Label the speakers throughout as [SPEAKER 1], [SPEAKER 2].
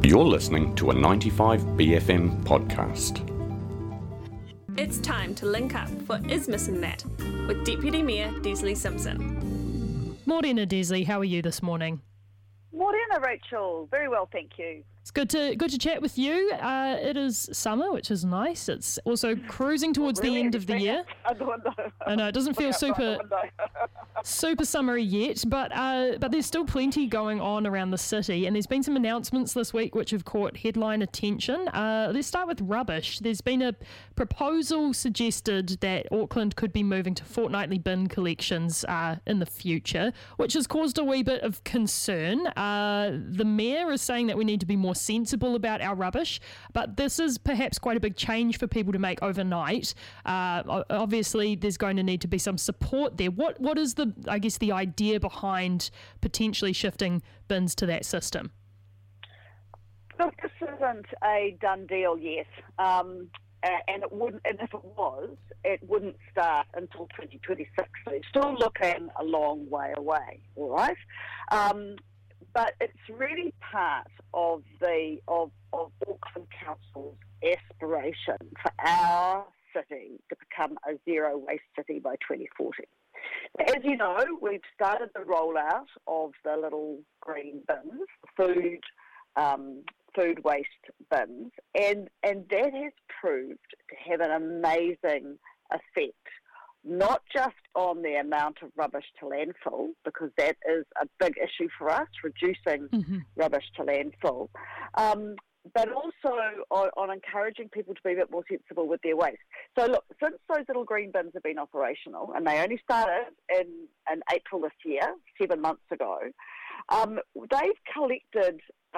[SPEAKER 1] You're listening to a 95BFM podcast.
[SPEAKER 2] It's time to link up for Is Missing That with Deputy Mayor Desley Simpson.
[SPEAKER 3] Morena, Desley, how are you this morning?
[SPEAKER 4] Morena, Rachel. Very well, thank you.
[SPEAKER 3] It's good to chat with you. It is summer, which is nice. It's also cruising towards the end of the year. I know it doesn't feel super summery yet, but there's still plenty going on around the city, and there's been some announcements this week which have caught headline attention. Let's start with rubbish. There's been a proposal suggested that Auckland could be moving to fortnightly bin collections in the future, which has caused a wee bit of concern. The Mayor is saying that we need to be more sensible about our rubbish, but this is perhaps quite a big change for people to make overnight. Obviously, there's going to need to be some support there. What is the idea behind potentially shifting bins to that system?
[SPEAKER 4] Look, this isn't a done deal yet, and it wouldn't. And if it was, it wouldn't start until 2026. So it's still looking a long way away. All right. But it's really part of Auckland Council's aspiration for our city to become a zero waste city by 2040. As you know, we've started the rollout of the little green bins, food waste bins, and that has proved to have an amazing effect. Not just on the amount of rubbish to landfill, because that is a big issue for us, reducing rubbish to landfill, but also on encouraging people to be a bit more sensible with their waste. So look, since those little green bins have been operational, and they only started in April this year, 7 months ago, they've collected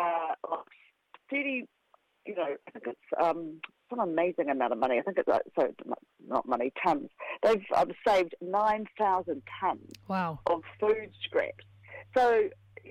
[SPEAKER 4] 30, I think it's an amazing amount of money. I think it's not money, tons. They've saved 9,000 tons of food scraps. So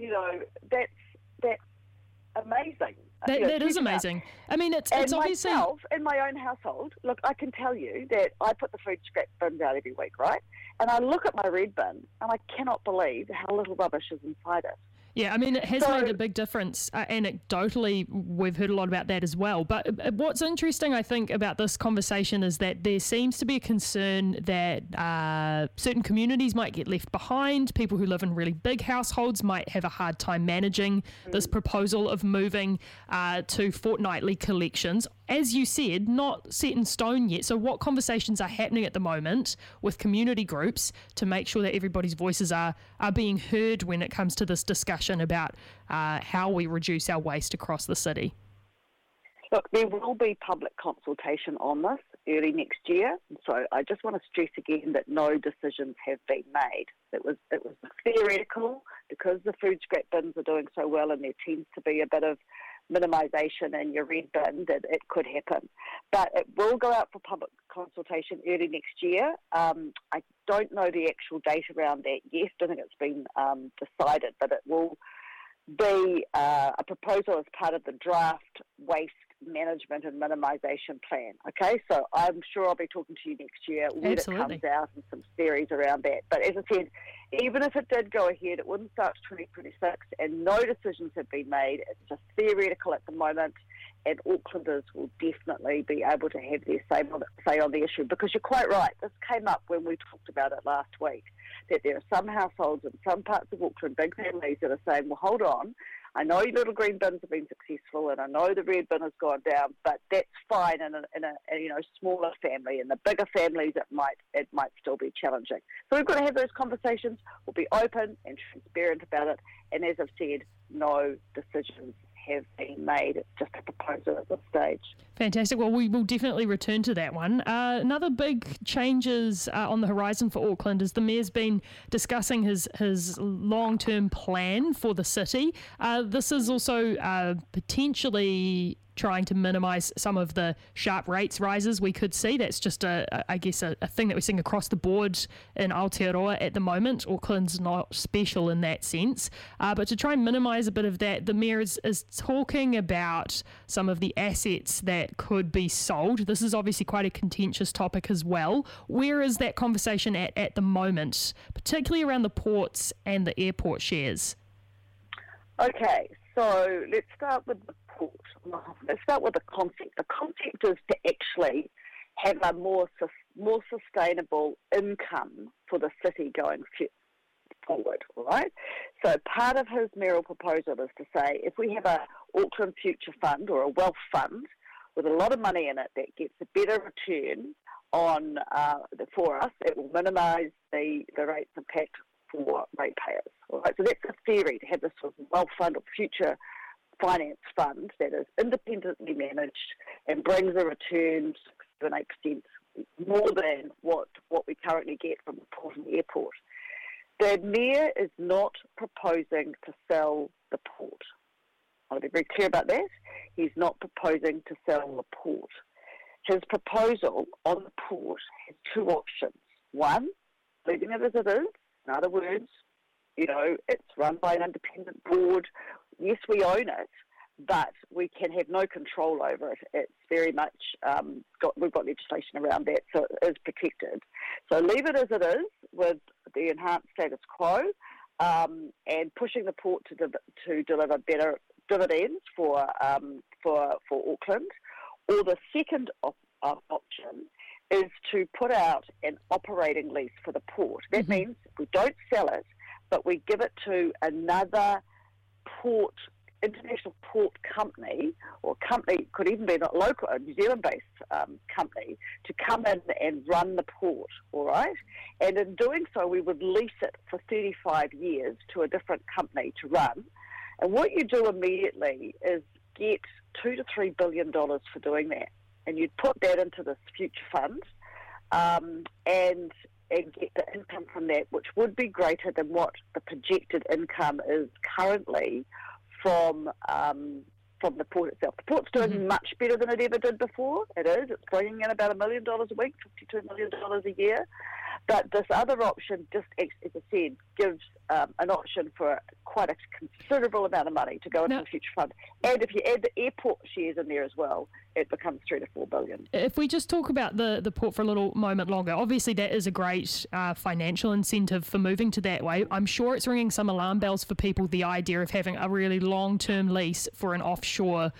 [SPEAKER 4] that's amazing.
[SPEAKER 3] That is amazing. I mean, it's obviously
[SPEAKER 4] myself in my own household. Look, I can tell you that I put the food scrap bins out every week, right? And I look at my red bin, and I cannot believe how little rubbish is inside it.
[SPEAKER 3] Yeah, I mean, it has made a big difference. Anecdotally, we've heard a lot about that as well. But what's interesting, I think, about this conversation is that there seems to be a concern that certain communities might get left behind. People who live in really big households might have a hard time managing this proposal of moving to fortnightly collections. As you said, not set in stone yet. So what conversations are happening at the moment with community groups to make sure that everybody's voices are being heard when it comes to this discussion about how we reduce our waste across the city?
[SPEAKER 4] Look, there will be public consultation on this early next year. So I just want to stress again that no decisions have been made. It was theoretical because the food scrap bins are doing so well and there tends to be a bit of minimisation in your red bin that it could happen. But it will go out for public consultation early next year. I don't know the actual date around that yet. I don't think it's been decided, but it will be a proposal as part of the draft waste management and minimisation plan. Okay, so I'm sure I'll be talking to you next year when it comes out and some theories around that. But as I said, even if it did go ahead, it wouldn't start 2026 and no decisions have been made. It's just theoretical at the moment, and Aucklanders will definitely be able to have their say on the issue, because you're quite right. This came up when we talked about it last week, that there are some households in some parts of Auckland, big families, that are saying, well, hold on, I know your little green bins have been successful, and I know the red bin has gone down, but that's fine in a smaller family. In the bigger families, it might still be challenging. So we've got to have those conversations. We'll be open and transparent about it. And as I've said, no decisions have been made. It's just a proposal at this stage.
[SPEAKER 3] Fantastic. Well, we will definitely return to that one. Another big changes on the horizon for Auckland is the Mayor's been discussing his long-term plan for the city. This is also potentially trying to minimise some of the sharp rates rises we could see. That's just a thing that we're seeing across the board in Aotearoa at the moment. Auckland's not special in that sense. But to try and minimise a bit of that, the Mayor is talking about some of the assets that could be sold. This is obviously quite a contentious topic as well. Where is that conversation at the moment, particularly around the ports and the airport shares?
[SPEAKER 4] Okay, So let's start with the port. Let's start with the concept. The concept is to actually have a more sustainable income for the city going forward, right? So part of his mayoral proposal is to say if we have a Auckland Future Fund or a wealth fund with a lot of money in it that gets a better return on for us, it will minimise the rates impact for ratepayers. All right, so that's a theory, to have this sort of wealth fund or future finance fund that is independently managed and brings a return 7-8% more than what we currently get from the port and airport. The Mayor is not proposing to sell the port. I want to be very clear about that. He's not proposing to sell the port. His proposal on the port has two options. One, leaving it as it is. In other words, it's run by an independent board. Yes, we own it, but we can have no control over it. It's very much, we've got legislation around that, so it is protected. So leave it as it is with the enhanced status quo and pushing the port to deliver better dividends for Auckland. Or the second option is to put out an operating lease for the port. That means we don't sell it, but we give it to another international port company, or company, could even be not local, a New Zealand-based company, to come in and run the port, all right? And in doing so, we would lease it for 35 years to a different company to run. And what you do immediately is get $2 to $3 billion for doing that. And you'd put that into this future fund and get the income from that, which would be greater than what the projected income is currently from the port itself. The port's doing much better than it ever did before. It is. It's bringing in about $1 million a week, $52 million a year. But this other option just, as I said, gives an option for quite a considerable amount of money to go into the future fund. And if you add the airport shares in there as well, it becomes $3 to $4 billion.
[SPEAKER 3] If we just talk about the port for a little moment longer, obviously that is a great financial incentive for moving to that way. I'm sure it's ringing some alarm bells for people, the idea of having a really long-term lease for an offshore,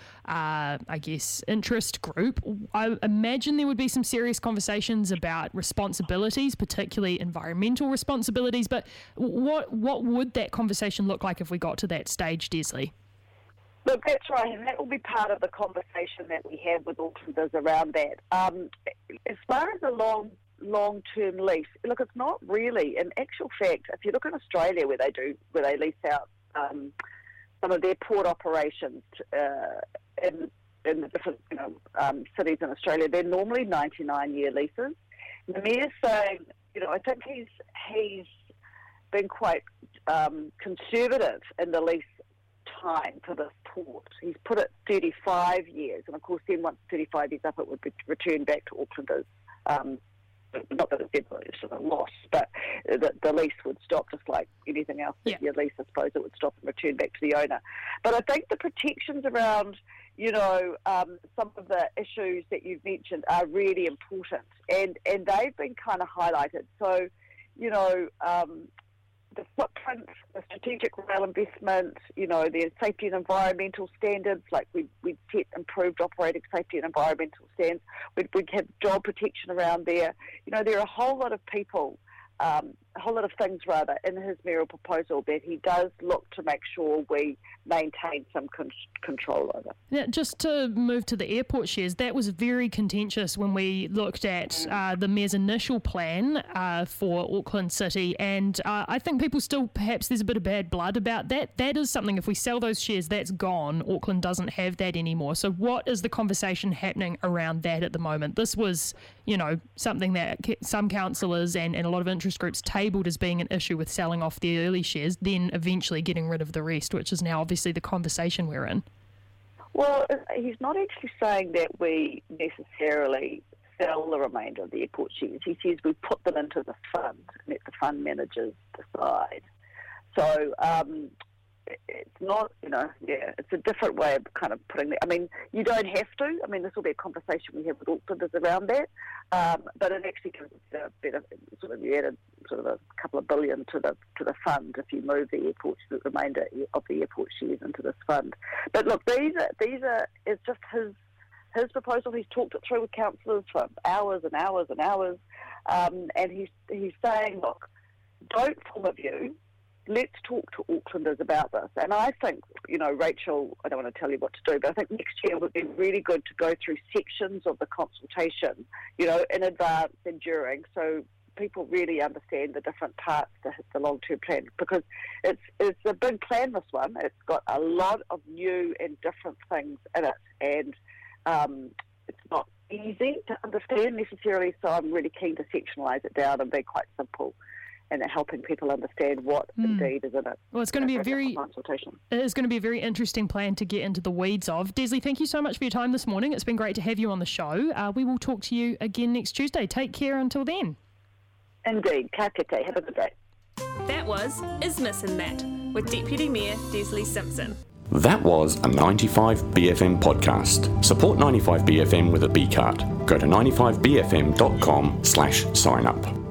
[SPEAKER 3] interest group. I imagine there would be some serious conversations about responsibilities, particularly environmental responsibilities, but what would that conversation look like if we got to that stage, Desley?
[SPEAKER 4] Look, that's right, and that will be part of the conversation that we have with Aucklanders around that. As far as a long-term lease, look, it's not really. In actual fact, if you look in Australia where they lease out some of their port operations in the different cities in Australia, they're normally 99-year leases. And the Mayor's saying, I think he's been quite conservative in the lease time for this port. He's put it 35 years, and of course then once 35 years up it would be returned back to Aucklanders. Not that it's a loss, but the lease would stop just like anything else that you lease, I suppose it would stop and return back to the owner. But I think the protections around some of the issues that you've mentioned are really important, and they've been kind of highlighted. So, the footprint, the strategic rail investment, the safety and environmental standards, like we'd set improved operating safety and environmental standards. We'd have job protection around there. There are a whole lot of people, a whole lot of things rather, in his mayoral proposal that he does look to make sure we maintain some control over.
[SPEAKER 3] Now, just to move to the airport shares, that was very contentious when we looked at the Mayor's initial plan for Auckland City, and I think people still, perhaps there's a bit of bad blood about that. That is something, if we sell those shares, that's gone. Auckland doesn't have that anymore. So what is the conversation happening around that at the moment? This was, something that some councillors and a lot of interest groups tabled as being an issue with selling off the early shares, then eventually getting rid of the rest, which is now obviously the conversation we're in.
[SPEAKER 4] Well, he's not actually saying that we necessarily sell the remainder of the airport shares. He says we put them into the fund and let the fund managers decide. So it's not, it's a different way of kind of putting it. I mean, you don't have to. I mean, this will be a conversation we have with Aucklanders around that. But it actually gives a better sort of, you added sort of a couple of billion to the fund if you move the remainder of the airport shares into this fund. But look, it's just his proposal. He's talked it through with councillors for hours and hours and hours, and he's saying, look, don't form a view. Let's talk to Aucklanders about this. And I think, Rachel, I don't want to tell you what to do, but I think next year would be really good to go through sections of the consultation, in advance and during, so people really understand the different parts to the long-term plan, because it's a big plan, this one. It's got a lot of new and different things in it, and it's not easy to understand necessarily, so I'm really keen to sectionalise it down and be quite simple and helping people understand what indeed is in it.
[SPEAKER 3] Well, it's going to be a very interesting plan to get into the weeds of. Desley, thank you so much for your time this morning. It's been great to have you on the show. We will talk to you again next Tuesday. Take care until then.
[SPEAKER 4] Indeed. Ka kite. Have a good day.
[SPEAKER 2] That was Is Missin' That with Deputy Mayor Desley Simpson.
[SPEAKER 1] That was a 95BFM podcast. Support 95BFM with a B card. Go to 95bfm.com/sign up.